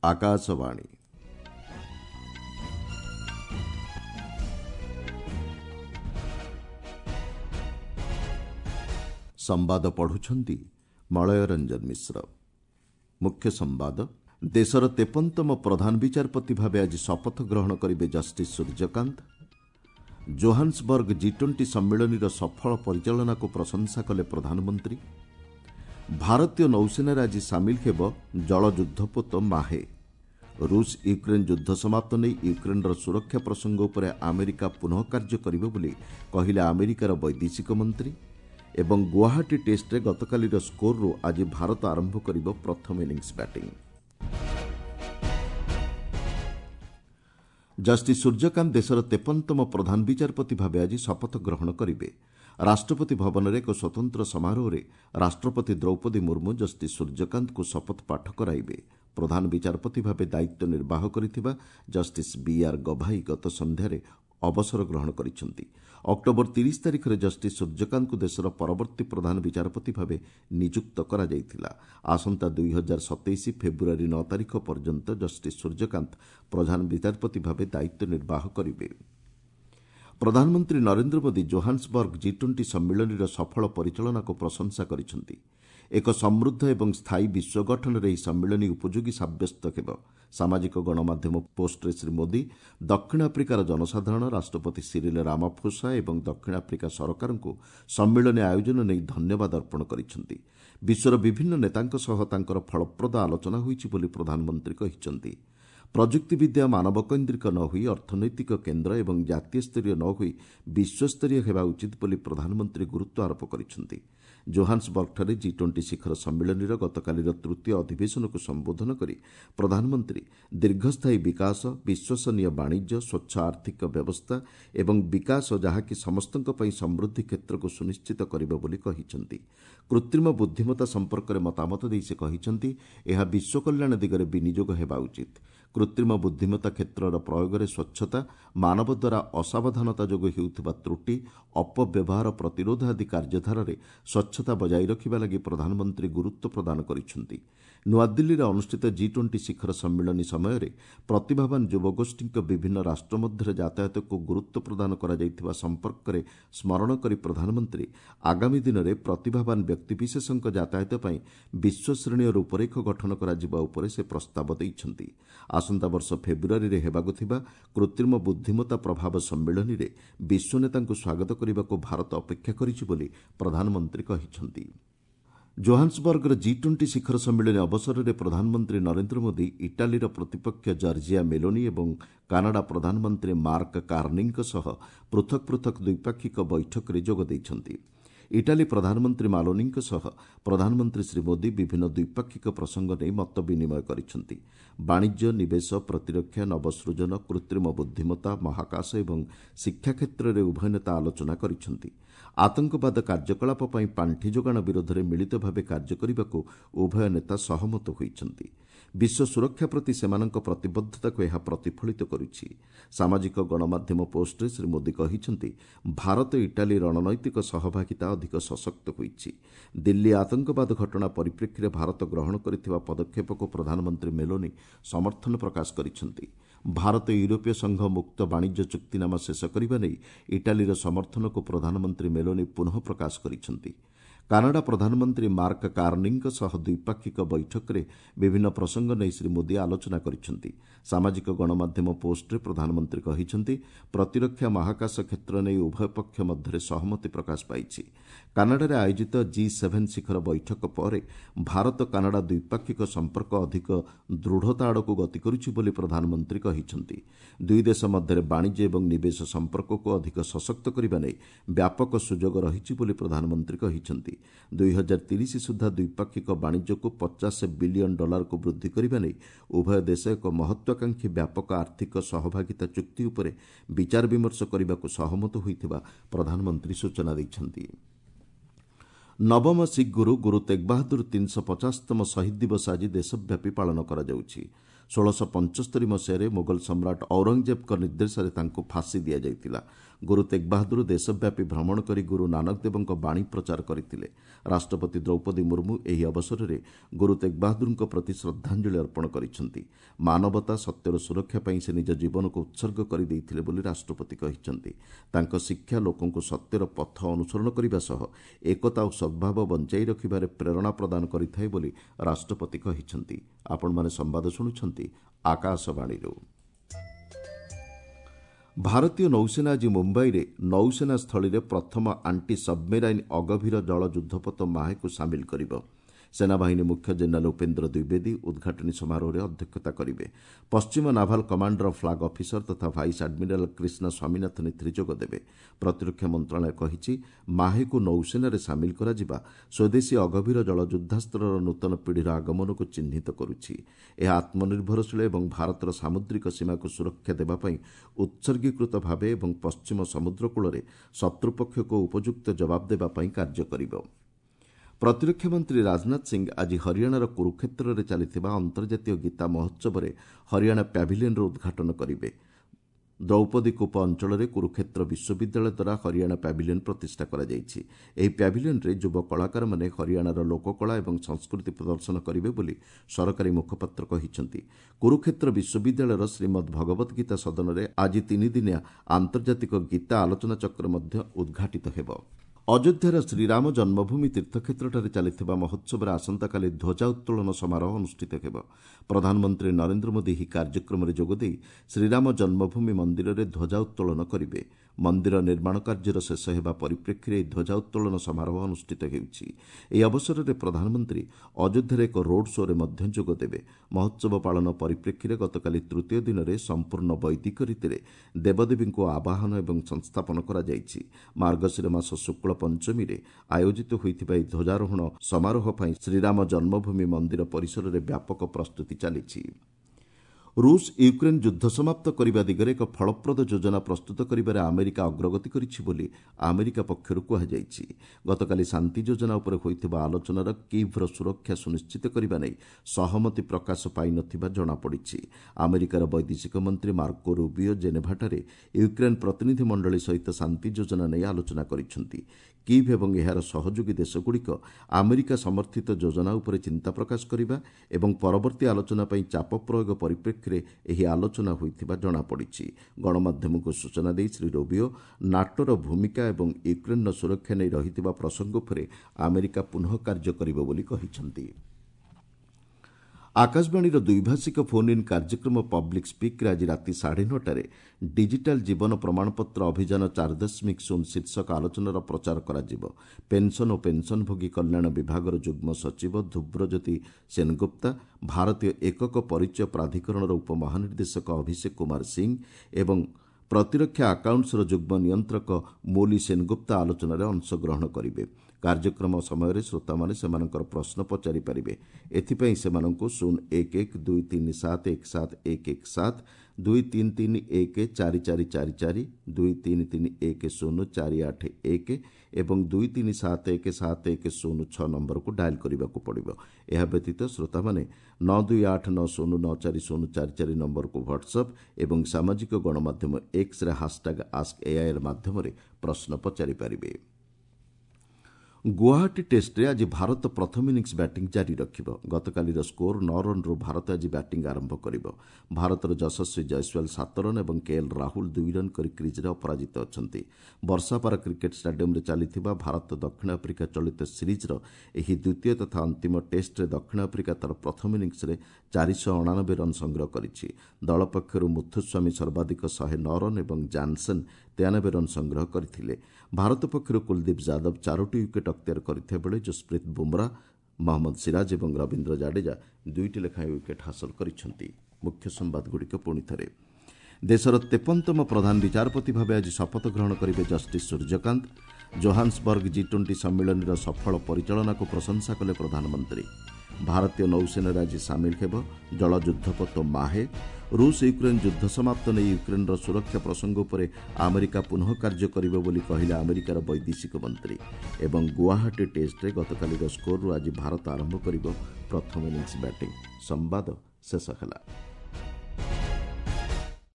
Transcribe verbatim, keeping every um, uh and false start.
आकाशवाणी संवाद पढ़ुछंती मलय रंजन मिश्र। मुख्य संवाद देशर तेपनतम प्रधान विचारपति भावे आज शपथ ग्रहण करेंगे justice Suryakant. Johannesburg G twenty सम्मेलन सफल परिचालना को प्रशंसा कले प्रधानमंत्री। भारतीय नौसेना आज सामिल हेब जल युद्धपोत माहे। रूस यूक्रेन युद्ध समाप्त नहीं यूक्रेन सुरक्षा प्रसंग उपर अमेरिका पुनः कार्य करिबो बोली कहिले अमेरिकार वैदेशिक मंत्री। एवं गुवाहाटी टेस्ट्रे गतकालीर स्कोर आज भारत आरंभ करिबो प्रथम इनिंग्स बैटिंग। जस्टिस सूर्यकांत देशर तेपनतम प्रधान विचारपति भावे आज शपथ ग्रहण करेंगे। राष्ट्रपति भवन में एक स्वतंत्र समारोह में राष्ट्रपति द्रौपदी मुर्मू जस्टिस सूर्यकांत को शपथ पाठ कराइबे। प्रधान विचारपति भावे दायित्व निर्वाह करिथिबा जस्टिस बी आर गभाई गत संध्यारे अवसर ग्रहण करिसेंती। अक्टोबर तीस तारिख में जस्टिस सूर्यकांत को देशर परवर्ती प्रधान विचारपति भावे नियुक्त करा जायथिला। आसंता दुई हजार सतैश फेब्रुआरी नौ तारिख पर्यंत जस्टिस सूर्यकांत प्रधान विचारपति भावे दायित्व निर्वाह करिवे। प्रधानमंत्री Narendra Modi Johannesburg G twenty सम्मेलन सफल परिचालना को प्रशंसा करिसेंती। एक समृद्ध एवं स्थायी विश्व गठन में सम्मेलन उपयोगी सब्यस्त हेब। सामाजिक गणमाध्यम पोस्टे श्री मोदी दक्षिण आफ्रिकार जनसाधारण राष्ट्रपति सिरिल रामाफोसा एवं दक्षिण आफ्रिका सरकार को सम्मेलन आयोजन नहीं धन्यवाद अर्पण करिसेंती। विश्वर विभिन्न नेतांक सह तांकर फलप्रद आलोचना होईछि बोली प्रधानमंत्री कहिसेंती। प्रजुक्तिविद्या मानवकैंद्रिक न होई अर्थनैतिक केन्द्र एवं जातीय स्तरीय न होई विश्वस्तरीय हेबा उचित बोली प्रधानमंत्री गुरुत्व आरोप करिसेंती। जोहान्सबर्गଠାରେ जी ट्वेंटी शिखर सम्मेलन गतकालीर तृतीय अधिवेशन को संबोधन करी प्रधानमंत्री दीर्घस्थायी विकास, विश्वसनीय वाणिज्य, स्वच्छ आर्थिक व्यवस्था एवं विकास जहाँकि समस्तଙ୍କ ପାଇଁ समृद्धि क्षेत्र को सुनिश्चित करिबो बोली कहिसेंती। कृत्रिम बुद्धिमत्ता संपर्क में मतामत देई से कहिसेंती एहा विश्व कल्याण दिगरे विनियोग हेबा उचित। कृत्रिम बुद्धिमत्ता क्षेत्र प्रयोग में स्वच्छता, मानव द्वारा असावधानता जोग हेउथिबा त्रुटि, अपव्यवहार प्रतिरोध आदि कार्यधारा स्वच्छता बजाय रखिबा लागि प्रधानमंत्री गुरुत्व प्रदान करिसेंती। नुआदिल्ली अनुष्ठित जी ट्वेंटी शिखर सम्मेलन समय प्रतिभावान युवगोष्ठी विभिन्न राष्ट्र मध्य यातायात को गुरुत्व प्रदान करा जायथिबा संपर्क में स्मरण करी प्रधानमंत्री आगामी दिन में प्रतिभावान व्यक्तिविशेषों यातायात पर विश्वश्रेणी रूपरेख गठन करा जिबा उपरे से प्रस्ताव दैछंती। आसंता वर्ष फेब्रुआरी रे हेबाकु थिबा कृत्रिम बुद्धिमत्ता प्रभाव सम्मेलन में विश्व नेतांकु स्वागत करने भारत अपेक्षा करिछि बोली प्रधानमंत्री कहिसेंती। जोहान्सबर्गर जी ट्वेंटी शिखर सम्मेलन अवसर में प्रधानमंत्री नरेंद्र मोदी इटालीर प्रतिपक्ष जॉर्जिया मेलोनी और कानाडा प्रधानमंत्री मार्क कार्निंग सह पृथक पृथक द्विपाक्षिक बैठक में जोग दैछंती। इटाली प्रधानमंत्री मालोनी सह प्रधानमंत्री श्री मोदी विभिन्न द्विपाक्षिक प्रसंग नहीं मत विनिमय करिसेंती। वाणिज्य, निवेश, प्रतिरक्षा, नवसृजन, कृत्रिम बुद्धिमत्ता, महाकाश एवं शिक्षा क्षेत्र में उभय नेता आलोचना करिसेंती। आतंकवाद कार्यकलाप पर पांठि जोगाण विरोध में मिलित भाव कार्य करने को उभय नेता सहमत होइछंती। विश्व सुरक्षा प्रति सेमानंक प्रतिबद्धता को यह प्रतिफलित करुछि। सामाजिक गणमाध्यम पोस्टे श्री मोदी कहिसेंती भारत इटाली रणनैतिक सहभागिता अधिक सशक्त होइछि। दिल्ली आतंकवाद घटना परिप्रेक्षी भारत ग्रहण करिथिबा पदक्षेप को प्रधानमंत्री मेलोनी समर्थन प्रकाश करिसेंती। भारत यूरोपीय संघ मुक्त वाणिज्य चुक्तिनामा शेष करने नहीं इटालीर समर्थन को प्रधानमंत्री मेलोनी पुनः प्रकाश करिसेंती। कानाडा प्रधानमंत्री मार्क कार्निंग सह द्विपाक्षिक बैठक में विभिन्न प्रसंग नहीं श्री मोदी आलोचना करिसेंती। सामाजिक गणमाध्यम पोस्टे प्रधानमंत्री कहिसेंती प्रतिरक्षा, महाकाश क्षेत्र नहीं उभय पक्ष मध्य सहमति प्रकाश पाइछि। कानाडा आयोजित जी सेवेन शिखर बैठक पर भारत कानाडा द्विपाक्षिक संपर्क अधिक दृढ़ता आड़क गति करुछि बोली प्रधानमंत्री कहिसेंती। दुई देश मध्य वाणिज्य एवं निवेश संपर्क को अधिक सशक्त करने नहीं व्यापक सुजोग रहिछि बोली प्रधानमंत्री कहिसेंती। दुई हजार तीस सुधा द्विपाक्षिक वाणिज्य को पचास बिलियन डॉलर को वृद्धि करने नहीं उभय देश एक महत्वाकांक्षी व्यापक आर्थिक सहभागिता चुक्ति उपरे विचार विमर्श करने को सहमत होइथिबा प्रधानमंत्री सूचना दैछंती। नवम सिख गुरु गुरु तेग बहादुर तीन सौ पचासतम शहीद दिवस आज देशव्यापी पालन करा जाउछि। षोलश पंचस्तरी मसीह मुगल सम्राट औरंगजेब निर्देश में फांसी दि जाइतिला। ଗୁରୁ ତେଗ୍ ବାହାଦୁର ଦେଶବ୍ୟାପୀ ଭ୍ରମଣ କରି ଗୁରୁ ନାନକ ଦେବଙ୍କ ବାଣୀ ପ୍ରଚାର କରିଥିଲେ। ରାଷ୍ଟ୍ରପତି ଦ୍ରୌପଦୀ ମୁର୍ମୁ ଏହି ଅବସରରେ ଗୁରୁ ତେଗ୍ ବାହାଦୁରଙ୍କ ପ୍ରତି ଶ୍ରଦ୍ଧାଞ୍ଜଳି ଅର୍ପଣ କରିଛନ୍ତି। ମାନବତା ସତ୍ୟର ସୁରକ୍ଷା ପାଇଁ ସେ ନିଜ ଜୀବନକୁ ଉତ୍ସର୍ଗ କରିଦେଇଥିଲେ ବୋଲି ରାଷ୍ଟ୍ରପତି କହିଛନ୍ତି। ତାଙ୍କ ଶିକ୍ଷା ଲୋକଙ୍କୁ ସତ୍ୟର ପଥ ଅନୁସରଣ କରିବା ସହ ଏକତା ଓ ସଦ୍ଭାବ ବଞ୍ଚାଇ ରଖିବାରେ ପ୍ରେରଣା ପ୍ରଦାନ କରିଥାଏ ବୋଲି ରାଷ୍ଟ୍ରପତି କହିଛନ୍ତି। ଆପଣମାନେ ସମ୍ବାଦ ଶୁଣୁଛନ୍ତି ଆକାଶବାଣୀରୁ। ଭାରତୀୟ ନୌସେନା ଆଜି ମୁମ୍ବାଇରେ ନୌସେନା ସ୍ଥଳୀରେ ପ୍ରଥମ ଆଣ୍ଟି ସବ୍ମେରାଇନ୍ ଅଗଭୀର ଜଳ ଯୁଦ୍ଧପୋତ ମାହେକୁ ସାମିଲ କରିବ। ସେନାବାହିନୀ ମୁଖ୍ୟ ଜେନେରାଲ ଉପେନ୍ଦ୍ର ଦ୍ୱିବେଦୀ ଉଦ୍ଘାଟନୀ ସମାରୋହରେ ଅଧ୍ୟକ୍ଷତା କରିବେ। ପଶ୍ଚିମ ନାଭାଲ କମାଣ୍ଡର ଫ୍ଲାଗ୍ ଅଫିସର ତଥା ଭାଇସ୍ ଆଡମିରାଲ କ୍ରିଷ୍ଣା ସ୍ୱାମୀନାଥନ୍ ଏଥିରେ ଯୋଗ ଦେବେ। ପ୍ରତିରକ୍ଷା ମନ୍ତ୍ରଣାଳୟ କହିଛି, ମାହେକୁ ନୌସେନାରେ ସାମିଲ କରାଯିବା ସ୍ୱଦେଶୀ ଅଗଭୀର ଜଳ ଯୁଦ୍ଧାସ୍ତ୍ରର ନୂତନ ପିଢ଼ିର ଆଗମନକୁ ଚିହ୍ନିତ କରୁଛି। ଏହା ଆତ୍ମନିର୍ଭରଶୀଳ ଏବଂ ଭାରତର ସାମୁଦ୍ରିକ ସୀମାକୁ ସୁରକ୍ଷା ଦେବା ପାଇଁ ଉତ୍ସର୍ଗୀକୃତ ଭାବେ ଏବଂ ପଶ୍ଚିମ ସମୁଦ୍ର କୂଳରେ ଶତ୍ରୁପକ୍ଷକୁ ଉପଯୁକ୍ତ ଜବାବ ଦେବା ପାଇଁ କାର୍ଯ୍ୟ କରିବ। ପ୍ରତିରକ୍ଷା ମନ୍ତ୍ରୀ ରାଜନାଥ ସିଂ ଆଜି ହରିୟାଣାର କୁରୁକ୍ଷେତ୍ରରେ ଚାଲିଥିବା ଅନ୍ତର୍ଜାତୀୟ ଗୀତା ମହୋତ୍ସବରେ ହରିୟାଣା ପ୍ୟାଭିଲିୟନର ଉଦ୍ଘାଟନ କରିବେ। ଦ୍ରୌପଦୀ କୂପ ଅଞ୍ଚଳରେ କୁରୁକ୍ଷେତ୍ର ବିଶ୍ୱବିଦ୍ୟାଳୟ ଦ୍ୱାରା ହରିୟାଣା ପ୍ୟାଭିଲିୟନ ପ୍ରତିଷ୍ଠା କରାଯାଇଛି। ଏହି ପ୍ୟାଭିଲିୟନରେ ଯୁବ କଳାକାରମାନେ ହରିୟାଣାର ଲୋକକଳା ଏବଂ ସଂସ୍କୃତି ପ୍ରଦର୍ଶନ କରିବେ ବୋଲି ସରକାରୀ ମୁଖପାତ୍ର କହିଛନ୍ତି। କୁରୁକ୍ଷେତ୍ର ବିଶ୍ୱବିଦ୍ୟାଳୟର ଶ୍ରୀମଦ୍ ଭଗବତ ଗୀତା ସଦନରେ ଆଜି ତିନିଦିନିଆ ଆନ୍ତର୍ଜାତିକ ଗୀତା ଆଲୋଚନା ଚକ୍ର ମଧ୍ୟ ଉଦ୍ଘାଟିତ ହେବ। ଅଯୋଧ୍ୟାର ଶ୍ରୀରାମ ଜନ୍ମଭୂମି ତୀର୍ଥକ୍ଷେତ୍ରଠାରେ ଚାଲିଥିବା ମହୋତ୍ସବରେ ଆସନ୍ତାକାଲି ଧ୍ୱଜା ଉତ୍ତୋଳନ ସମାରୋହ ଅନୁଷ୍ଠିତ ହେବ। ପ୍ରଧାନମନ୍ତ୍ରୀ ନରେନ୍ଦ୍ର ମୋଦି ଏହି କାର୍ଯ୍ୟକ୍ରମରେ ଯୋଗଦେଇ ଶ୍ରୀରାମ ଜନ୍ମଭୂମି ମନ୍ଦିରରେ ଧ୍ୱଜା ଉତ୍ତୋଳନ କରିବେ। ମନ୍ଦିର ନିର୍ମାଣ କାର୍ଯ୍ୟର ଶେଷ ହେବା ପରିପ୍ରେକ୍ଷୀରେ ଏହି ଧ୍ୱଜା ଉତ୍ତୋଳନ ସମାରୋହ ଅନୁଷ୍ଠିତ ହେଉଛି। ଏହି ଅବସରରେ ପ୍ରଧାନମନ୍ତ୍ରୀ ଅଯୋଧ୍ୟାରେ ଏକ ରୋଡ୍ ଶୋରେ ମଧ୍ୟ ଯୋଗ ଦେବେ। ମହୋତ୍ସବ ପାଳନ ପରିପ୍ରେକ୍ଷୀରେ ଗତକାଲି ତୃତୀୟ ଦିନରେ ସମ୍ପୂର୍ଣ୍ଣ ବୈଦିକ ରୀତିରେ ଦେବଦେବୀଙ୍କୁ ଆବାହନ ଏବଂ ସଂସ୍ଥାପନ କରାଯାଇଛି। ମାର୍ଗଶିର ମାସ ଶୁକ୍ଳ ପଞ୍ଚମୀରେ ଆୟୋଜିତ ହୋଇଥିବା ଏହି ଧ୍ୱଜାରୋହଣ ସମାରୋହ ପାଇଁ ଶ୍ରୀରାମ ଜନ୍ମଭୂମି ମନ୍ଦିର ପରିସରରେ ବ୍ୟାପକ ପ୍ରସ୍ତୁତି ଚାଲିଛି। ରୁଷ ୟୁକ୍ରେନ୍ ଯୁଦ୍ଧ ସମାପ୍ତ କରିବା ଦିଗରେ ଏକ ଫଳପ୍ରଦ ଯୋଜନା ପ୍ରସ୍ତୁତ କରିବାରେ ଆମେରିକା ଅଗ୍ରଗତି କରିଛି ବୋଲି ଆମେରିକା ପକ୍ଷରୁ କୁହାଯାଇଛି। ଗତକାଲି ଶାନ୍ତି ଯୋଜନା ଉପରେ ହୋଇଥିବା ଆଲୋଚନାର କିଭ୍ର ସୁରକ୍ଷା ସୁନିଶ୍ଚିତ କରିବା ନେଇ ସହମତି ପ୍ରକାଶ ପାଇନଥିବା ଜଣାପଡ଼ିଛି। ଆମେରିକାର ବୈଦେଶିକ ମନ୍ତ୍ରୀ ମାର୍କୋ ରୁବିଓ ଜେନେଭାଠାରେ ୟୁକ୍ରେନ୍ ପ୍ରତିନିଧି ମଣ୍ଡଳୀ ସହିତ ଶାନ୍ତି ଯୋଜନା ନେଇ ଆଲୋଚନା କରିଛନ୍ତି। କିଭ୍ ଏବଂ ଏହାର ସହଯୋଗୀ ଦେଶଗୁଡ଼ିକ ଆମେରିକା ସମର୍ଥିତ ଯୋଜନା ଉପରେ ଚିନ୍ତା ପ୍ରକାଶ କରିବା ଏବଂ ପରବର୍ତ୍ତୀ ଆଲୋଚନା ପାଇଁ ଚାପ ପ୍ରୟୋଗ ପରିପ୍ରେକ୍ଷୀରେ ଏହି ଆଲୋଚନା ହୋଇଥିବା ଜଣାପଡ଼ିଛି। ଗଣମାଧ୍ୟମକୁ ସୂଚନା ଦେଇ ଶ୍ରୀ ରୁବିଓ ନାଟୋର ଭୂମିକା ଏବଂ ୟୁକ୍ରେନ୍ର ସୁରକ୍ଷା ନେଇ ରହିଥିବା ପ୍ରସଙ୍ଗ ଉପରେ ଆମେରିକା ପୁନଃ କାର୍ଯ୍ୟ କରିବ ବୋଲି କହିଛନ୍ତି। ଆକାଶବାଣୀର ଦ୍ୱିଭାଷିକ ଫୋନ୍ ଇନ୍ କାର୍ଯ୍ୟକ୍ରମ ପବ୍ଲିକ୍ ସ୍ପିକ୍ରେ ଆଜି ରାତି ସାଢ଼େ ନଅଟାରେ ଡିଜିଟାଲ୍ ଜୀବନ ପ୍ରମାଣପତ୍ର ଅଭିଯାନ ଚାରି ଦଶମିକ ଶୂନ ଶୀର୍ଷକ ଆଲୋଚନାର ପ୍ରଚାର କରାଯିବ। ପେନ୍ସନ୍ ଓ ପେନ୍ସନ୍ଭୋଗୀ କଲ୍ୟାଣ ବିଭାଗର ଯୁଗ୍ମ ସଚିବ ଧୁବ୍ରଜ୍ୟୋତି ସେନଗୁପ୍ତା, ଭାରତୀୟ ଏକକ ପରିଚୟ ପ୍ରାଧିକରଣର ଉପମହାନିର୍ଦ୍ଦେଶକ ଅଭିଷେକ କୁମାର ସିଂ ଏବଂ ପ୍ରତିରକ୍ଷା ଆକାଉଣ୍ଟସର ଯୁଗ୍ମ ନିୟନ୍ତ୍ରକ ମୋଲି ସେନଗୁପ୍ତା ଆଲୋଚନାରେ ଅଂଶଗ୍ରହଣ କରିବେ। କାର୍ଯ୍ୟକ୍ରମ ସମୟରେ ଶ୍ରୋତାମାନେ ସେମାନଙ୍କର ପ୍ରଶ୍ନ ପଚାରିପାରିବେ। ଏଥିପାଇଁ ସେମାନଙ୍କୁ ଶୂନ ଏକ ଏକ ଦୁଇ ତିନି ସାତ ଏକ ସାତ ଏକ ଏକ ସାତ ଦୁଇ ତିନି ତିନି ଏକ ଚାରି ଚାରି ଚାରି ଚାରି ଦୁଇ ତିନି ତିନି ଏକ ଶୂନ ଚାରି ଆଠ ଏକ ଏବଂ ଦୁଇ ତିନି ସାତ ଏକ ସାତ ଏକ ଶୂନ ଛଅ ନମ୍ବରକୁ ଡାଏଲ୍ କରିବାକୁ ପଡ଼ିବ। ଏହା ବ୍ୟତୀତ ଶ୍ରୋତାମାନେ ନଅ ଦୁଇ ଆଠ ନଅ ଶୂନ ନଅ ଚାରି ଶୂନ ଚାରି ଚାରି ନମ୍ବରକୁ ହ୍ୱାଟ୍ସଆପ୍ ଏବଂ ସାମାଜିକ ଗଣମାଧ୍ୟମ ଏକ୍ସରେ ହାସ୍ଟାଗ୍ ଆସ୍କ ଏଆଇଆର୍ ମାଧ୍ୟମରେ ପ୍ରଶ୍ନ ପଚାରିପାରିବେ। ଗୁଆହାଟୀ ଟେଷ୍ଟରେ ଆଜି ଭାରତ ପ୍ରଥମ ଇନିଂସ ବ୍ୟାଟିଂ ଜାରି ରଖିବ। ଗତକାଲିର ସ୍କୋର ନଅ ରନ୍ରୁ ଭାରତ ଆଜି ବ୍ୟାଟିଂ ଆରମ୍ଭ କରିବ। ଭାରତର ଯଶସ୍ୱୀ ଜୟସ୍ୱାଲ ସାତ ରନ୍ ଏବଂ କେଏଲ୍ ରାହୁଲ ଦୁଇ ରନ୍ କରି କ୍ରିଜ୍ରେ ଅପରାଜିତ ଅଛନ୍ତି। ବର୍ଷାପାରା କ୍ରିକେଟ୍ ଷ୍ଟାଡିୟମ୍ରେ ଚାଲିଥିବା ଭାରତ ଦକ୍ଷିଣ ଆଫ୍ରିକା ଚଳିତ ସିରିଜ୍ର ଏହି ଦ୍ୱିତୀୟ ତଥା ଅନ୍ତିମ ଟେଷ୍ଟରେ ଦକ୍ଷିଣ ଆଫ୍ରିକା ତା'ର ପ୍ରଥମ ଇନିଂସରେ ଚାରିଶହ ଅଣାନବେ ରନ୍ ସଂଗ୍ରହ କରିଛି। ଦଳ ପକ୍ଷରୁ ମୁଥୁସ୍ୱାମୀ ସର୍ବାଧିକ ଶହେ ନଅ ରନ୍ ଏବଂ ଜାନ୍ସନ୍ ତେୟାନବେ ରନ୍ ସଂଗ୍ରହ କରିଥିଲେ। ଭାରତ ପକ୍ଷରୁ କୁଲଦୀପ ଯାଦବ ଚାରୋଟି ୱିକେଟ୍ ଅକ୍ତିଆର କରିଥିବା ବେଳେ ଯଶପ୍ରୀତ ବୁମ୍ରା, ମହମ୍ମଦ ସିରାଜ ଏବଂ ରବୀନ୍ଦ୍ର ଜାଡେଜା ଦୁଇଟି ଲେଖାଏଁ ୱିକେଟ୍ ହାସଲ କରିଛନ୍ତି। ମୁଖ୍ୟ ସମ୍ବାଦଗୁଡ଼ିକ ପୁଣିଥରେ। ଦେଶର ତେପନତମ ପ୍ରଧାନ ବିଚାରପତି ଭାବେ ଆଜି ଶପଥ ଗ୍ରହଣ କରିବେ justice Suryakant. Johannesburg G twenty ସମ୍ମିଳନୀର ସଫଳ ପରିଚାଳନାକୁ ପ୍ରଶଂସା କଲେ ପ୍ରଧାନମନ୍ତ୍ରୀ। ଭାରତୀୟ ନୌସେନାରେ ଆଜି ସାମିଲ ହେବ ଜଳ ଯୁଦ୍ଧପୋତ ମାହେ। ରୁଷ ୟୁକ୍ରେନ୍ ଯୁଦ୍ଧ ସମାପ୍ତ ନେଇ ୟୁକ୍ରେନ୍ର ସୁରକ୍ଷା ପ୍ରସଙ୍ଗ ଉପରେ ଆମେରିକା ପୁନଃ କାର୍ଯ୍ୟ କରିବ ବୋଲି କହିଲେ ଆମେରିକାର ବୈଦେଶିକ ମନ୍ତ୍ରୀ। ଏବଂ ଗୁଆହାଟୀ ଟେଷ୍ଟରେ ଗତକାଲିର ସ୍କୋରରୁ ଆଜି ଭାରତ ଆରମ୍ଭ କରିବ ପ୍ରଥମ ଇନିଂସ ବ୍ୟାଟିଂ। ସମ୍ବାଦ ଶେଷ ହେଲା।